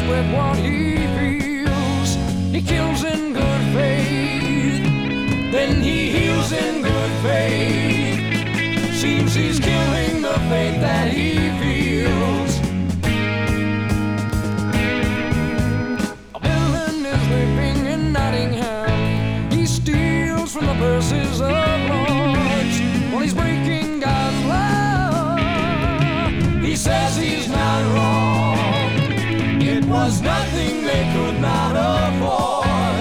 with what he feels. He kills in good faith, then he heals in good faith. Seems he's killing the faith that he feels. A villain is living in Nottingham. He steals from the purses of lords while he's breaking God's law. He says he's not wrong. It was nothing they could not afford.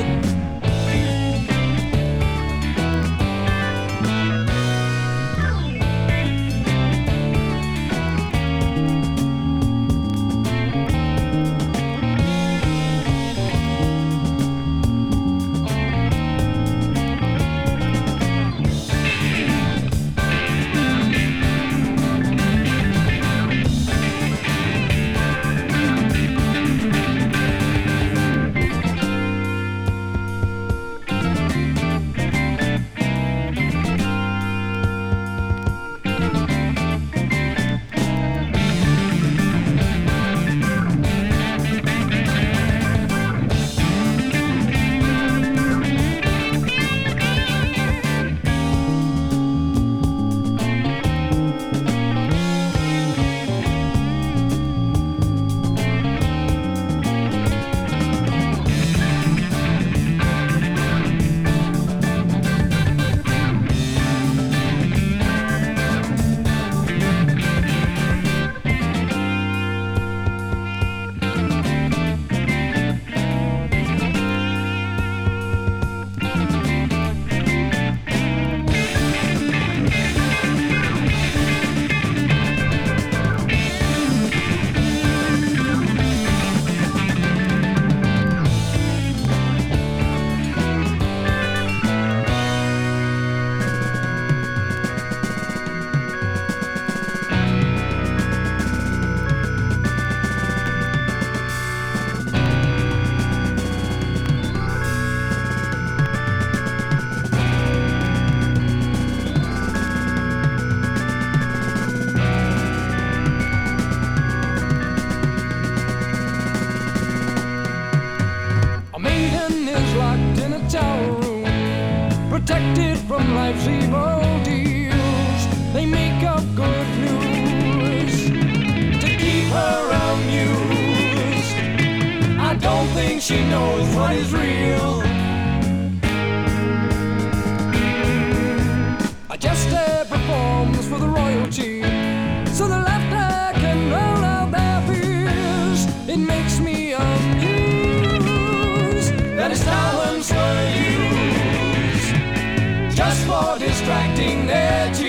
Tower room, protected from life's evil deals. They make up good news to keep her amused. I don't think she knows what is real. A jester performs for the royalty, so the laughter can roll out their fears. It makes me amused that his talents were used just for distracting their tears.